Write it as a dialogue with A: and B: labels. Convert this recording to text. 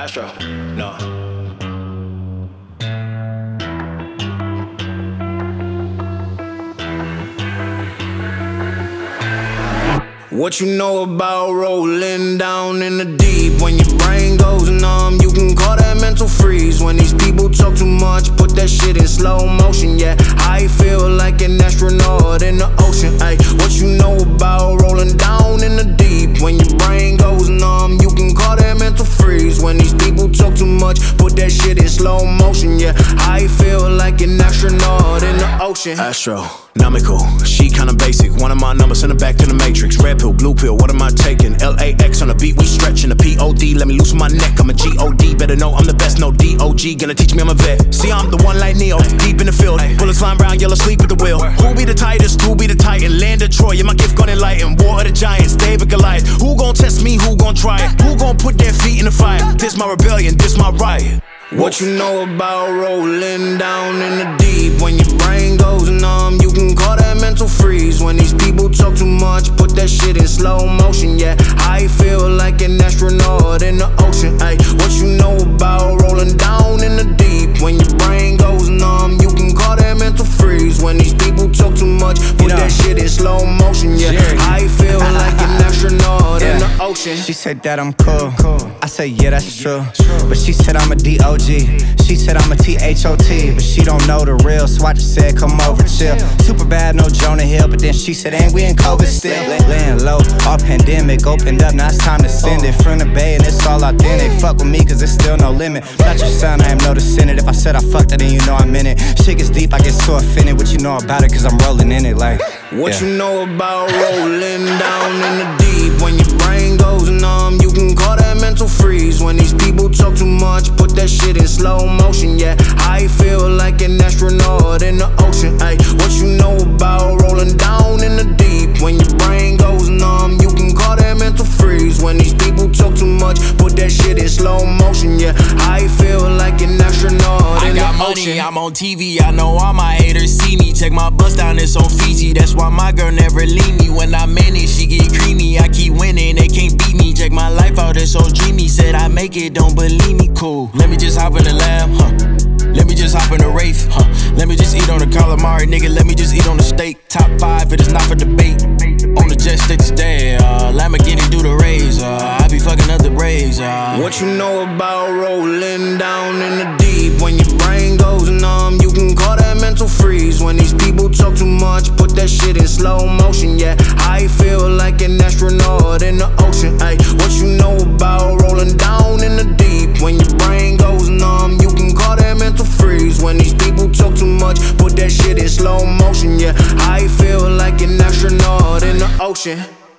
A: Astro, no. What you know about rolling down in the deep? When your brain goes numb, you can call that mental freeze. When these people talk too much, put that shit in slow motion. Yeah, I feel like an astronaut in the ocean. Ay, what you know about rolling down in the deep? When your brain goes numb, you can call that mental freeze. When these people talk too much, put that shit in slow motion. Yeah, I feel like an astronaut in the ocean. Astronomical, she kinda basic. One of my numbers, send her back to the matrix. Red pill, blue pill, what am I taking? LAX on the beat, we stretching the POD. Let me loosen my neck, I'm a GOD. Better know I'm the best, no DOG. Gonna teach me I'm a vet. See, I'm the one like Neo, deep in the field. Bullets flying round, yellow sleep at the wheel. Who be the tightest? Who be the titan? Land of Troy, yeah, my gift gonna enlighten. War of the giants, David Goliath. Who gon' test me? Who gon' try it? Who gon' put their feet in the fire? This my rebellion, this my riot. What you know about rolling down in the deep? When your brain goes numb, you can call that mental freeze. When these people talk too much, put that shit in slow motion. Yeah, I feel like an astronaut in the ocean. Ay, what you know about rolling down in the deep? When your brain goes numb, you can call that mental freeze. When these people talk too much, put that shit in slow motion. Yeah, I feel like an astronaut in the ocean.
B: She said that I'm cool. I said yeah, that's true. But she said I'm a DOG. She said I'm a THOT, but she don't know the real, so I just said come over chill. Super bad, no Jonah Hill, but then she said ain't we in COVID still? Laying low, all pandemic opened up, now it's time to send it. From the bay and it's all authentic. Fuck with me cause there's still no limit. Not your son, I am no descendant. If I said I fucked it, then you know I meant it. Shit gets deep, I get so offended. What you know about it cause I'm rolling in it like
A: What you know about rolling down in the deep? When your brain goes numb, you can call that mental freeze. When these people talk too much, put that shit in slow motion. Yeah, I feel like an astronaut in the ocean. Ay, what you know about rolling down in the deep? When your brain goes numb, you can call that mental freeze. When these people talk too much, put that shit in slow motion. Yeah, I feel like an astronaut in the ocean.
C: I got money, I'm on TV, I know all my haters see me. Check my bust down, it's on Fiji. That's why my girl never leave me. When I'm in it, she get creamy. I keep winning, they can't beat me. Check my life out, it's so dreamy. Said I make it, don't believe me, cool. Let me just hop in the lamb, Let me just hop in the Wraith, Let me just eat on the calamari, nigga. Let me just eat on the steak. Top 5, it is not for debate. On the jet, stick to stay. Lamborghini do the raise. I be fucking up the Braves.
A: What you know about rolling down in the deep? When your brain goes numb, you can call that mental freeze. When these people talk too much, put that shit in slow motion. Yeah, I feel like an astronaut in the ocean. Ay, what you know about rolling down in the deep? When your brain goes numb, you can call that mental freeze. When these people talk too much, put that shit in slow motion. Yeah, I feel like an astronaut in the ocean.